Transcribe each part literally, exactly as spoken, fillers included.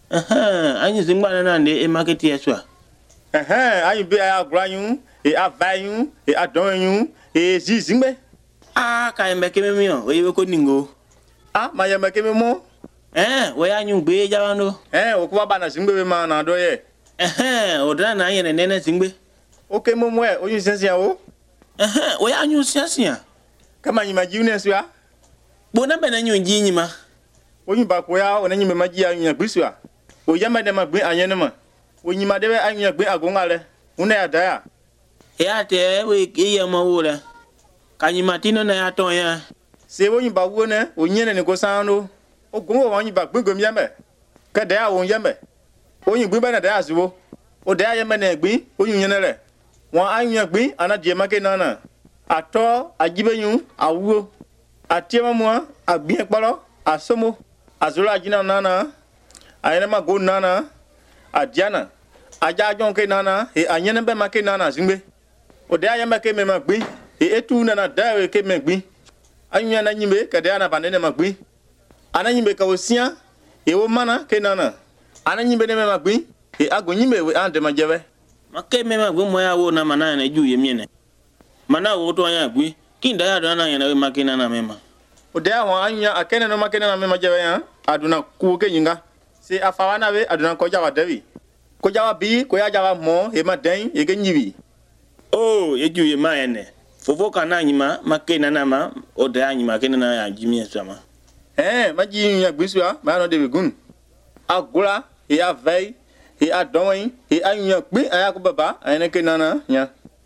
Aha, anyi zingba na nde e market yeswa. Aha, anyi be a granyu, e avayu, e adonyu, e zizingbe. Ah, ka embe keme mio, we we ko ningo. Ah, ma yembe keme mo. Eh, we anyu gbe jawano. Eh, okuba bana zingbe be ma na do ye. Eh, odra na yene nene zingbe. Okay mo mo e, onyu sensia o. Eh, we anyu siasia. Kama nyima jiune swa. Bona bena nyu jinyima. Onyu ba ko ya, onanyi me maji ya nya griswa. O yamba de magbe anyene ma. Onyi ma de be anya gbe agongale. Una ya da ya. Ya te we iya ma wura. Kanyi matino na ya ton ya. Se onyi ba wo ne, onyene ne ko sanu. O gongo onyi ba gbe gom yambe. Ka da ya won yambe. Onyi gbe ba na da ya siwo. O da ya yambe na gbe, onyi nyene le. Won anya gbe ana je make nana. Ato ajibenyu awuo. Atiema mo agbi ekpalo asomo. Azura jina nana. Ayene ma go nana. Adiana. Aja jon ke nana, e anyene be make nana zingbe. O da ya make me ma gbe. E etu nana da we ke me gbe. Anya na nyimbe ka da na banene ma gbe. Ana nyimbe ka osia e wo mana ke nana. Ana nyimbe ne me ma gbe. E ago nyimbe we ande ma jebe. Make me ma gbe mo ya wo na mana na ju ye miene. Mana wo to anya gbe. Kinda ya do na yana we make nana mema. O da wa anya akene no make nana mema jebe ya. Aduna ku ke yinga. Se afawana we aduna ko jawa dewi. Ko jawa bi ko ya jawa mo e ma den e ke nyibi. Oh, ye ju ye ma ene. Fofo kana nyima make nana ma o da nyima ke nana ya jimi esama. Eh, ma ji nya gbiswa ma no de begun. Agula e avei e adon e anya gbe aya ko baba ene ke nana nya.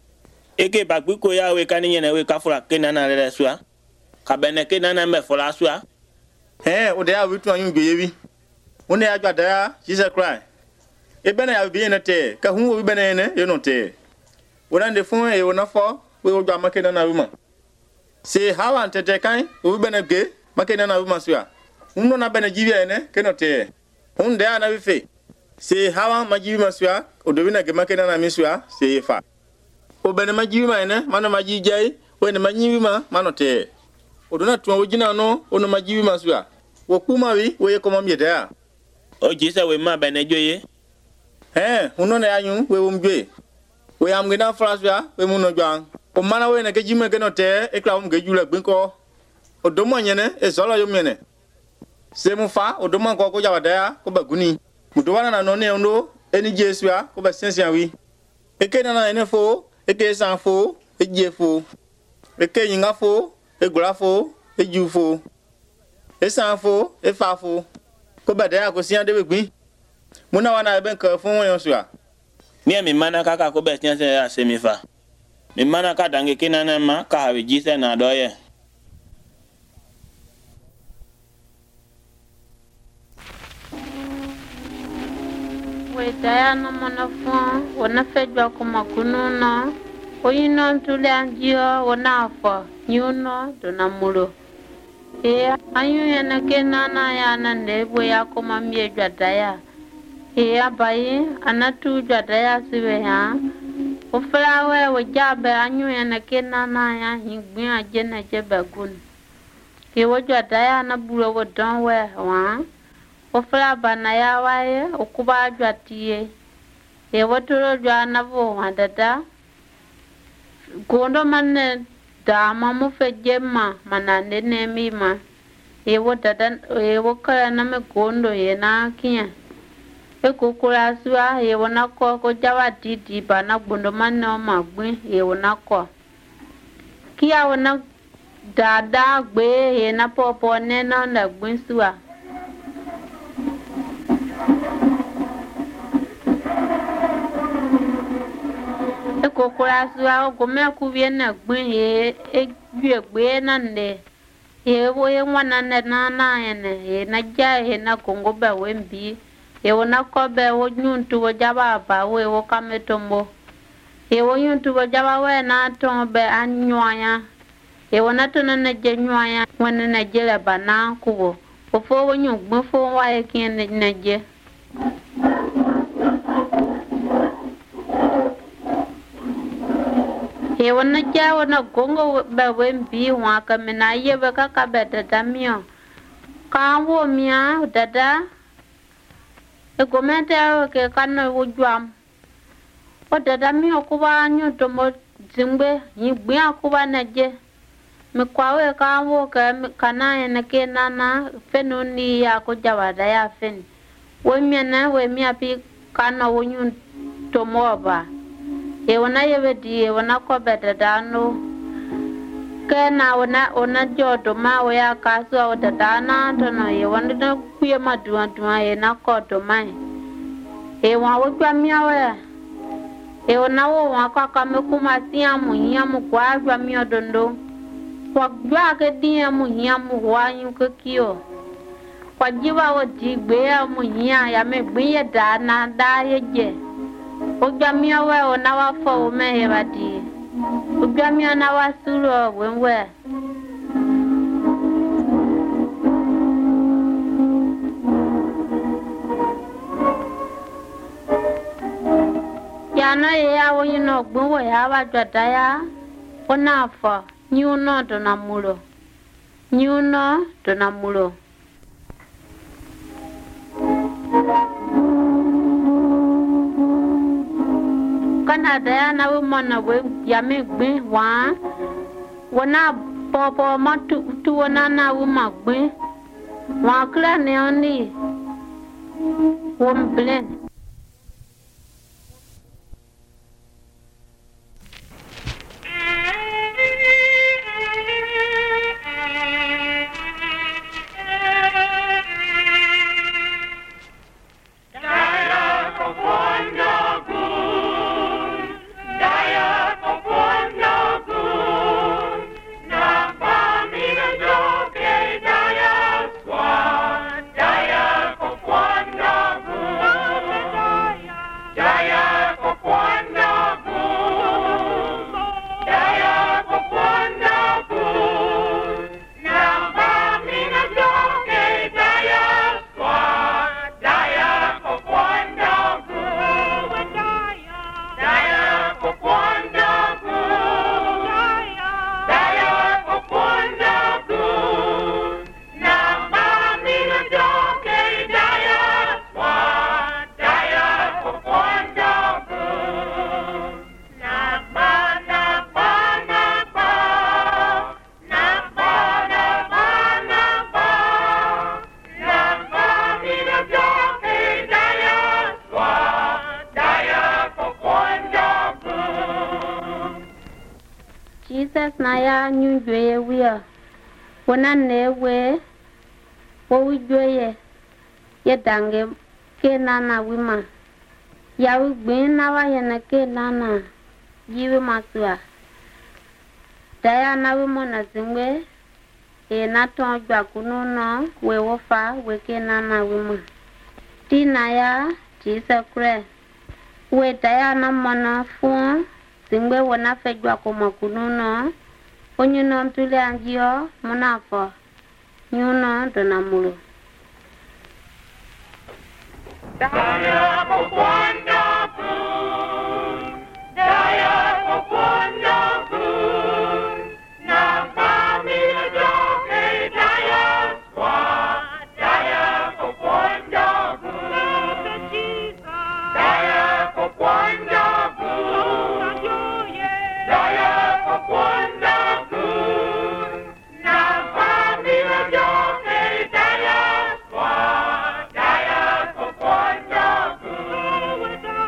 Eke bagbi ko ya we kani nyene we kafura ke nana le swa. Ka bene ke nana me fola swa. Eh, o da ya witu anyu gbe yebi. One ya gba da Jesus Christ. E bena ya bi ene te, ka hu o bena ene ye no te. Wona de fun e wona fo, we o gba make nana wuma. Se hawa ntete kan, o bena ge, make nana wuma swa. Uno na bena jibi ene ke no te. Un de ana bi fe. Se hawa ma jibi maswa, o do bena ge make nana mi swa, se fa. O bena ma jibi ma ene, mano ma jibi jai, o ene ma jibi ma, mano te. O do na tuwa ujina no, o no ma jibi maswa. Wo kuma wi, wo ye koma mi de ya. O jisa we ma bene joye. Eh, uno na yanyu we umjwe. We am gina fraswa we muno jang. O mana we na ke jime ke no te e kla um ge jule gbinko. O do mo nyene e zolo yo mene. Se mu fa o do man ko ko jawa da ko baguni. Mu do wana na no ne ono eni jesua ko ba sensia wi. E ke na na ene fo, e ke san fo, e je fo. E ke yinga fo, e gura fo, e ju fo. E san fo, e fa fo. Ko ba da ko sian de gbin. Muna wana ben ka fun won sua. Mi mi mana kaka ko be tian se asemifa. Mi mana ka dange kinana ma ka hawe jisa na doye. We dayana mana fun, wana fejwa ko makununa. Oyino ntule anjio wana afa, nyuno donamulo. E anyu yana kenana yana ndebwe yako mamie jwa daya. E abayi anatu jwa daya siwe ya. Uflawe wajabe anyu yana kenana ya hingbi ajene jebe gun. E wajwa daya na buro wadonwe wa. Ufla bana ya wae ukuba jwa tiye. E waturo jwa navo wadada. Gondo mane da mamu fejema manande ne mima. Ewo dada ewo kaya na me gondo ye na kinya. E kukula suwa ewo na ko ko jawa didi ba na gondo mane o magbi ewo na ko. Kia wana dada gbe ye na popo ne na na gbin suwa. E kukula suwa o gome kubye na gbin ye e gbe gbe na nde. Ye wo ye wana ne na na ene ye na ja ye na kongo be wembi ye wona ko be wo nyuntu wo jaba ba we wo kametombo ye wo nyuntu wo jaba we na to be anyoya ye wona to na je nyoya wona na je le bana kuwo o fo wo nyu gbo fo wa ye kin na je e wona ja wona gongo be wembi wa ka mina ye be ka ka be dada mio ka wo mia dada e gomente o ke kana wo jwam o dada mi okuba nyu to mo zingbe yigbe akuba na je me kwawe ka wo ka kana ene ke nana fenuni ya ko jawada ya fen wo miena we mi api kana wo nyu to mo ba e wona yebe di e wona ko beta dano kena wona ona jodo ma wo ya ka so o dada na to no e wona do kuye maduwa duwa e na ko to mai e wa wo kwa mi awe e wona wo wa ka ka me kuma tia mu ya mu kwa kwa mi odondo kwa gwa ke dia mu ya mu wa yu ke kio kwa jiba wo di gbe ya mu ya ya me gbe ye da na da ye je o gba mi awe o na wa fo o me he ba di o gba mi na wa suro wenwe ya na ye ya wo yin no gbon wo ya wa jota ya o na fo ni uno do na mulo ni uno do na mulo kana da ya na wo mona we ya me gbin wa wona popo ma tu tu wona na wo ma gbin wa kla ne oni wo mblen Jesus na ya nyu jwe wia wona ne we wo jwe ye dange ke nana wima ya wi gbin na wa ye na ke nana yiwe masua daya na wi mona zingwe e na to jwa kunu no we wo fa we ke nana wima ti na ya Jesus kre we daya na mona fu Singwe wana fejwa kuma kununo, onyuno ntule anjio, munafo, nyuno donamulu. Daya kukwanda ku, daya kukwanda ku, na familia joke daya swa, daya kukwanda ku, daya kukwanda ku. Daya,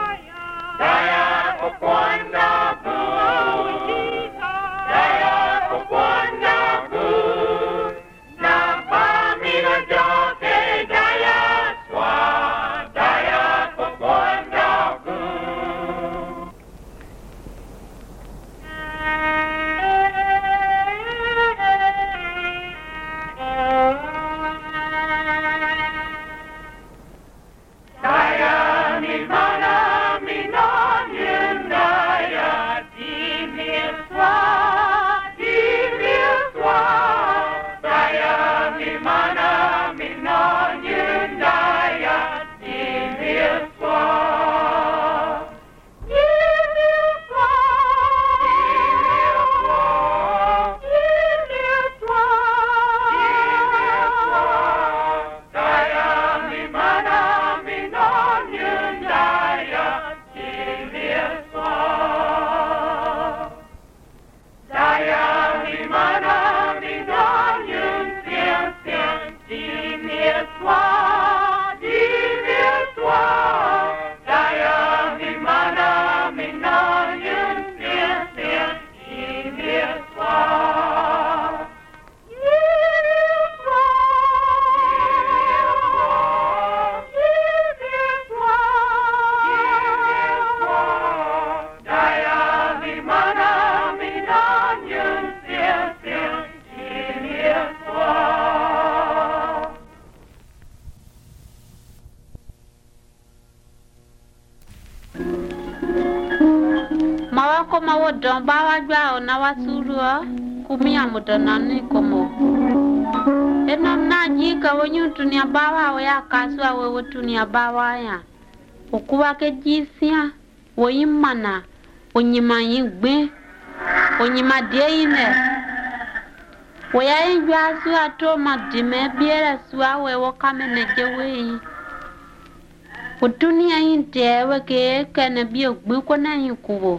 koma wo don bawa jwa na wasuru kumia mudonani komo enom na jika wonyu tunia bawa we akaswa we wotunia bawa ya okuwa ke jisia wo yimana onyima yigbe onyima de ine wo ya njwa su ato madime biera suwa we wo kamene jewe wotunia inte we ke kana bi ogbu ko na yikuwo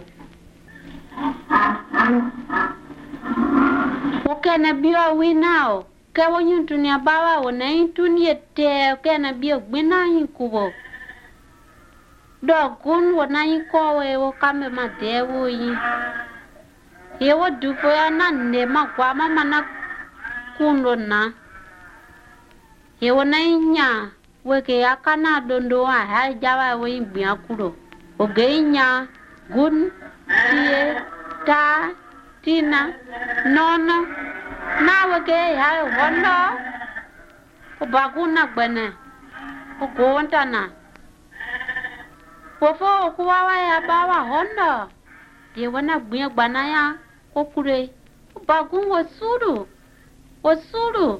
okena biwa winao ke wonyu tunia bawa wona intunie te okena biwa gwina yikubo dogun wona yikowe wo kame madewo yi yewo dufo ya nanne magwa mama na kundo na yewo na inya weke akana dondo wa ha jawa wo igbia kuro ogeinya gun tie ta tina nono na wege ya wono obaguna gbene ogontana fofo kuwawa ya bawa hondo ye wana gbe gbana ya okure obagun wosuru wosuru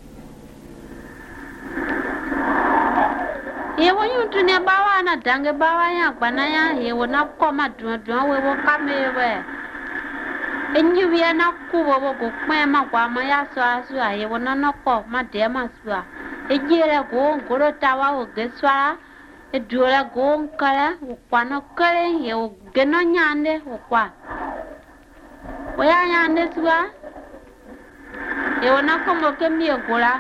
ye wonyu tune bawa na dange bawa ya gbana ya ye wona koma duadua we wo kamewe enyi wi na kuwo wo go pon ma kwa ma ya so asu aye wona no ko ma de ma su a ejere go ngoro tawa o geswa e duola go nkala o kwa no kale ye o geno nyande o kwa o ya nyande su a ye wona ko mo ke mi gola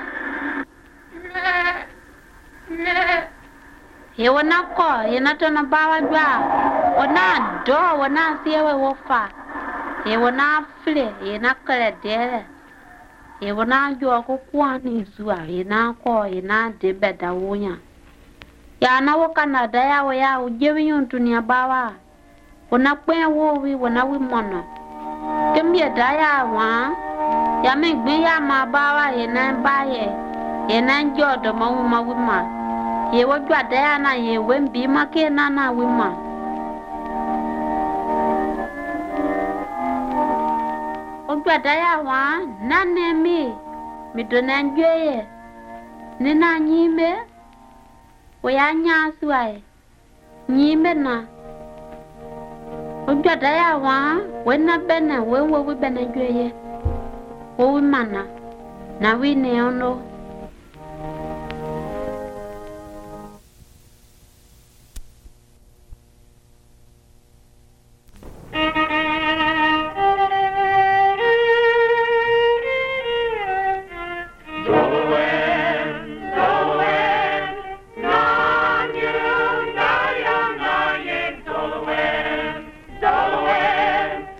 ye wona ko ye na to na bawa jwa ona do wona siewe wo fa ye wona fle ye na kala dere ye wona jo ko kwani zuwa ye na ko ye na de beda wonya ya na wo Canada ya wo ya ujewi yuntunia bawa wona kwen wo wi wona wi mono kembie da ya wa ya me gbe ya ma bawa ye na ba ye ye na jo do ma wu ma wi ma ye wo jwa da ya na ye we mbi ma ke na na wi ma Daya wa nane mi mi dona njweye nina nyime oya nyaswae nyime na Oja daya wa wena bena wewe we bena njweye wo mana na wi ne ono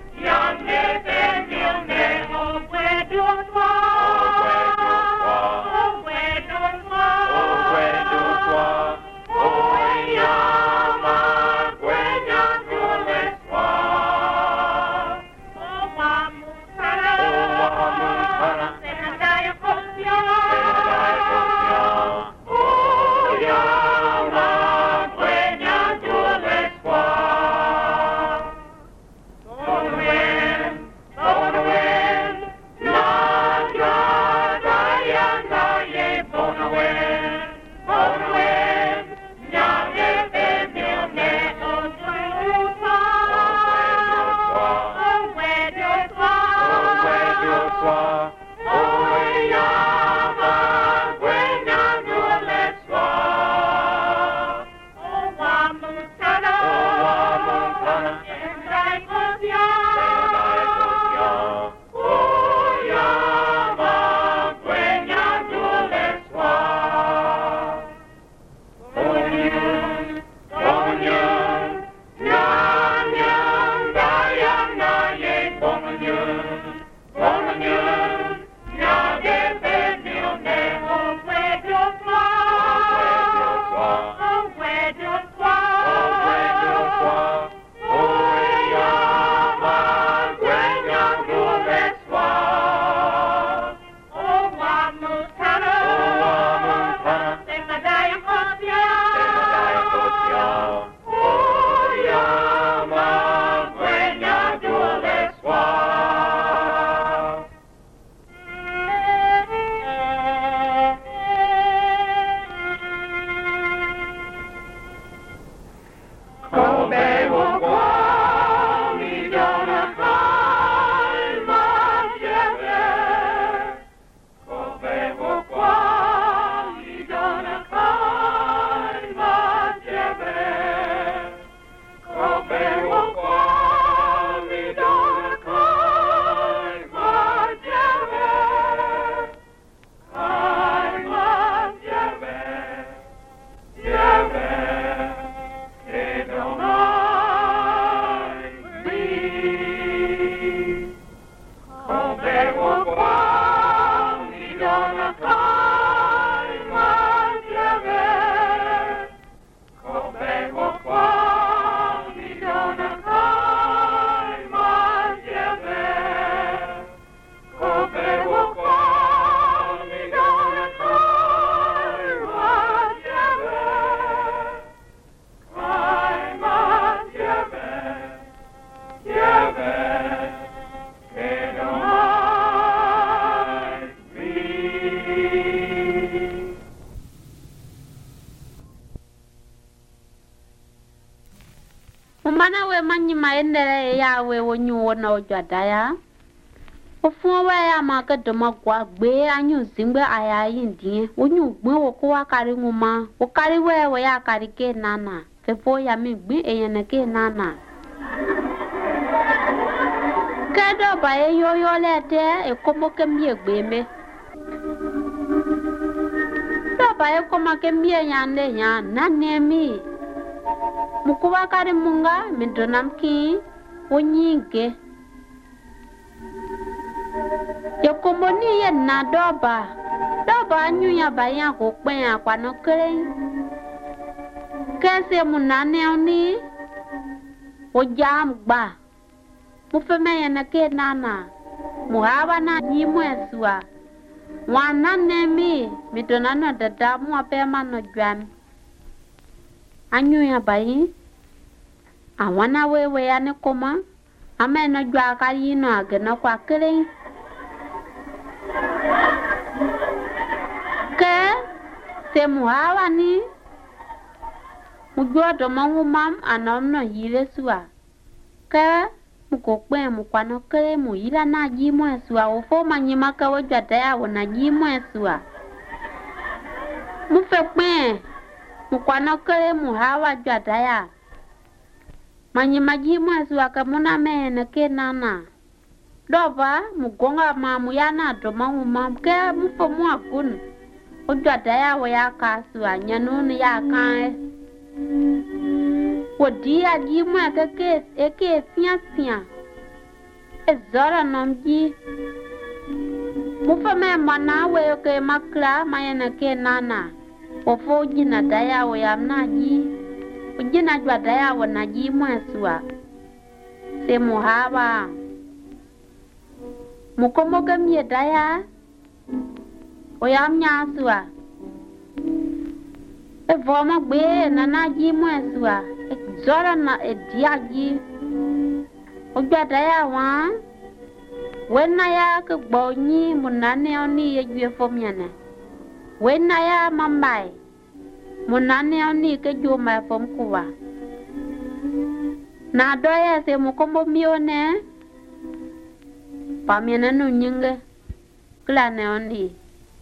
Wow. maendele ya we wonyu na ojadaya. Ofuwa ya maka doma kwa gbe anyu zingbe aya yindi. Wonyu gbe woko wakari nguma. Wakari we we ya kari ke nana. Fepo ya mi gbe eyene ke nana. Kedo ba e yo yo lete e komo ke mi gbe me. Do ba e komo ke mi yande ya nanemi. Mukuwa kari munga mindonamki wonyinge. Yokomoni ye na doba. Doba anyu ya bayan ko pen akwa no kere. Kese munane oni. O jam gba. Mu feme ye na ke nana. Mu hawa na yimu esua. Wana nemi midonano dada mu apema no jwan. Anyu ya bayi. Awana wewe ya ne koma. Ame no jwa ka yino agena kwa kere. Ke se muhawa ni mujua domangu mam anomno yile suwa. Ke mukokwe mukwano kere mu yila na jimwe suwa. Ufo manyima ka wajwa daya wana jimwe suwa. Mufekwe mukwano kere muhawa jwa daya. Manyima jimwe suwa ka muna mene ke nana. Doba mugonga mamu yana domangu mam ke mufo muakun. Ujwa daya wa ya kasu anyanuni ya kae. Wodi ya jimwe keke eke fiya fiya. E zora nomji. Mufa me mana we ke makla mayana ke nana. Ofo ujina daya wa ya mnaji. Ujina jwa daya wa na jimwe suwa. Se muhaba. Mukomoga miye daya. Oyam nyasua. E voma gbe na na ji mwesua. E zora na e diaji. Ogba daya wa. Wena ya ke gbonyi munane oni ye jwe fomyane. Wena ya mambai. Munane oni ke juma fom kuwa. Na doya se mukombo mione. Pamyane nu nyinge. Klane oni.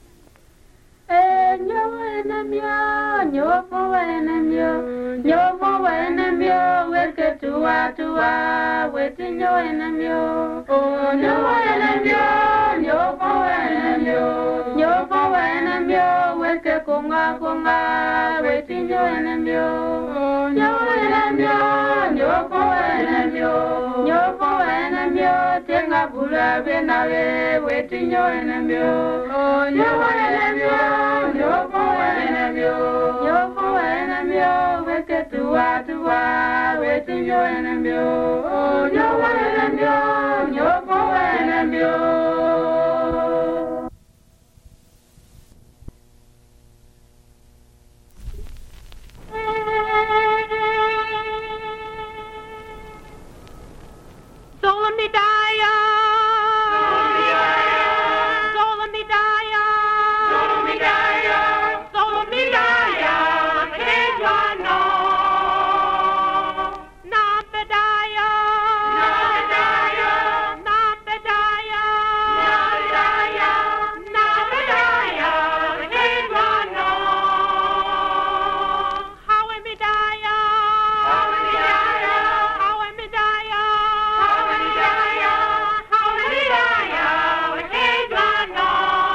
Nyowo enemyo, nyowo enemyo, nyowo enemyo, weke tuwa tuwa, wete nyowo enemyo. Oh, nyowo enemyo, nyowo enemyo, nyowo enemyo, weke konga konga, wete nyowo enemyo. Oh, nyowo enemyo, nyowo enemyo, nyowo enemyo, tenga bula benawe, wete nyowo enemyo. Oh, nyowo enemyo. Nyowo enemyo, nyowo enemyo, weke tuwa tuwa, wete nyowo enemyo. Oh, nyowo enemyo, nyowo enemyo. Solomidaya, Solomidaya, Solomidaya, Solomidaya, Kedwano, Nabedaya, Nabedaya, Nabedaya, Nabedaya, Nabedaya, Kedwano, Hawemidaya, Hawemidaya, Hawemidaya, Hawemidaya, Hawemidaya, Kedwano,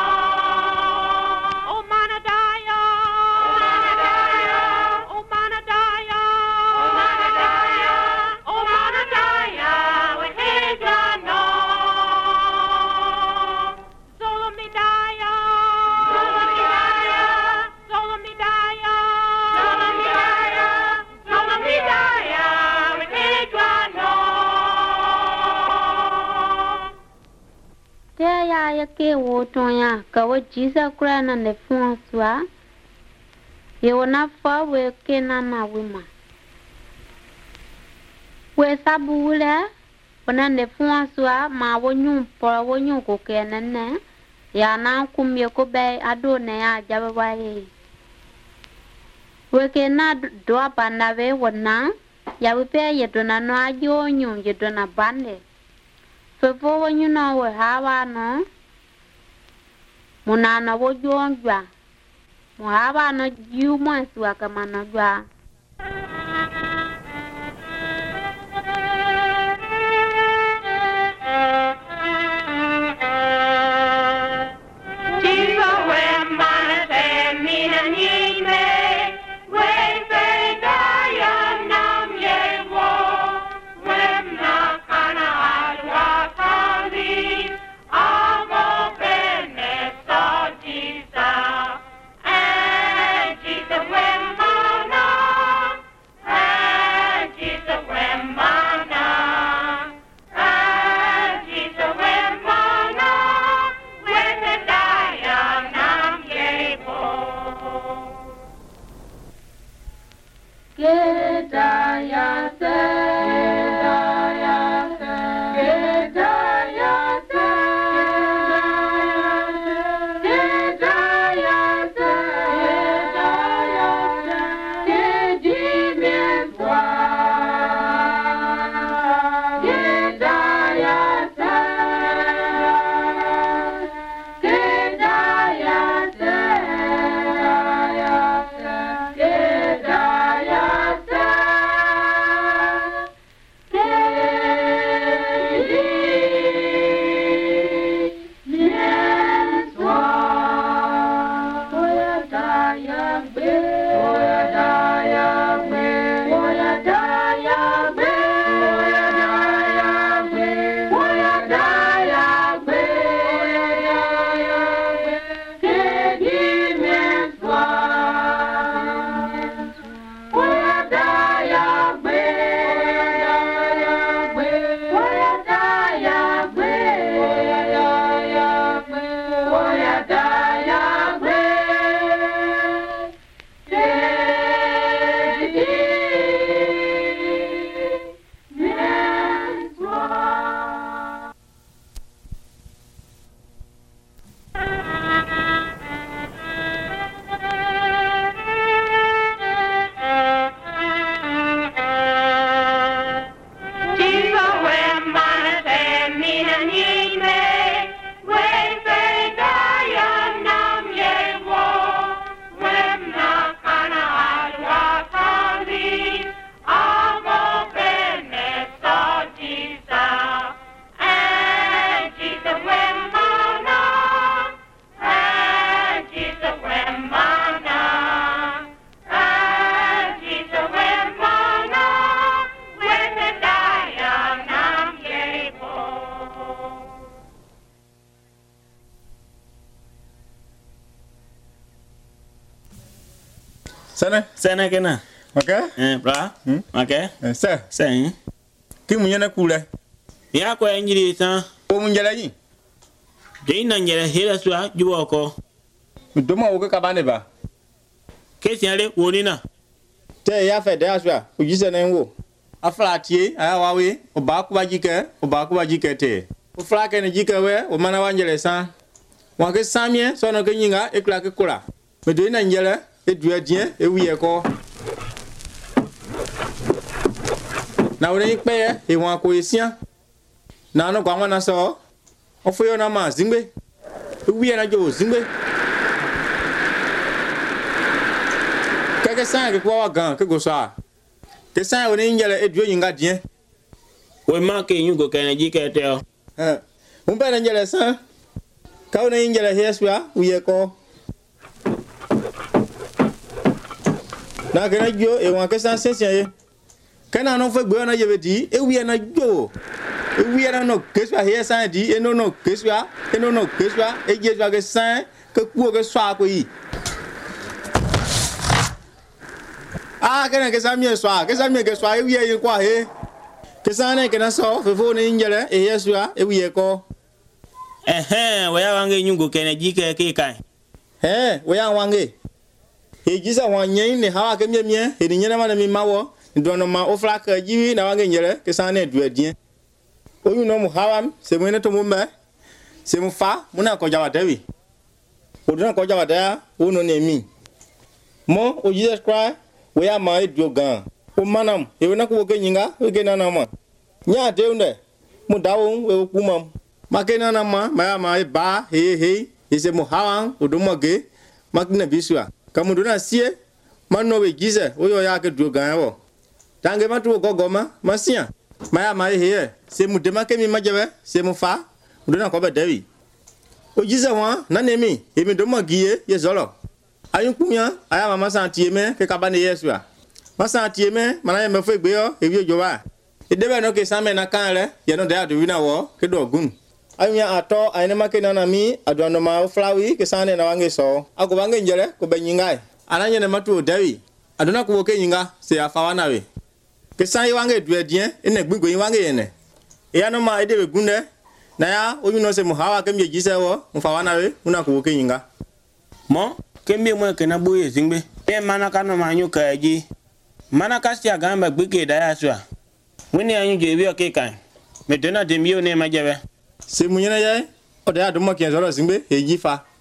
Omanadaya, Omanadaya, Omanadaya, Omanadaya, Omanadaya, Kedwano, Solomidaya, Solomidaya, Solomidaya, Solomidaya, Solomidaya, Kedwano. Te ya ya ke wo tonya ka wo Jesus Christ na ne François. Ye wona fa we ke na na wima. We sabu wule wona ne François ma wo nyum po wo nyum ko ke na ne. Ya na kumye ko be ado ne ya jabe wa ye. We ke na do pa na we wona ya we pe ye to na no ajo nyu ye to na bande fefo wo nyu no we ha wa no munana wo jonjwa mo ha wa no ju mo suwa kama na jwa Sana? Sana kena. Okay? Eh, bra. Hmm? Okay. Eh, sa. Sa. Ki munyana kula. Ya ko enjiri sa. O munjala yi. De na njere hera swa juwo ko. Doma o ka bane ba. Ke siale woni na. Te ya fe de aswa. O jise na nwo. Afla tie, aya wawe, o ba ku ba jike, o ba ku ba jike te. O fla ke ne jike we, o mana wanjele sa. Wa ke samie, so no ke nyinga e kla ke kula. Me de na njele e dua dien e wiye ko. Na woni pe e wa ko esia. Na no kwa na so. O fo yo na ma zingbe. E wiye na jo zingbe. Keke sa ke kwa gan ke go sa. Ke sa woni njele e dua nyinga dien. We ma ke nyugo ke jike te o. Eh. Un pe na njele sa. Ka woni njele heswa wiye ko. Na ke na jo e wa ke sa sensia ye. Kana no fe gbe na ye di e wi na jo. E wi na no keswa he sa di e no no keswa, e no no keswa e je swa ke sa ke ku ke swa ko yi. Ah kana ke sa mi swa, ke sa mi ke swa e wi ye kwa he. Ke sa ne ke na so fe fo ni njele e yeswa e wi ko. Eh eh, we ya wange nyugo ke jike ke kai. Eh, we ya wange. E jisa wa nyen ne hawa ke miemie, e ni nyena ma na mi mawo. Ndono ma ofla ka jiwi na wange nyere ke sa ne dua dien. Oyu no mu hawam se mu ne to mu me. Se mu fa mu na ko jawa dewi. O do na ko jawa da wo no ne mi. Mo o Jesus Christ we ya ma e duo gan. o manam e wona ko ke nyinga we ke na na ma nya de unde mu dawo we ku mam ma ke na na ma ma ma ba he he ise mu hawan o do mo ge ma kina bisua ka mu do na sie ma no we gize o yo ya ke do gan wo tange ma tu go go ma ma sia ma ya ma he se mu de ma ke mi ma jebe se mu fa mu do na ko be dewi o gize wa na ne mi e mi do mo giye ye zolo ayun kunya aya mama santie me ke kabane yesua ma santie me mana ye me fo egbe yo e wi jowa e debe no ke same na kan le ye no da do wi na wo ke do gun ayun ya ato ayne ma ke na na mi ado no ma flawi ke sane na wange so ako bange njere ko be nyingai ananye ne matu dawi adona ko ke nyinga se afa wana we ke san wange du edien ene gbingo yin wange yene e ya no ma e debe gunde na ya oyun no se mu hawa ke mi jise wo mfa wana we una ko ke nyinga mo kembe mwe kena buye zingbe e mana kano manyu kaji mana kasi agamba gbike daya swa wini anyu jebi oke kan me dona demio ne majebe se munyena ye o da do mo ke zoro zingbe e jifa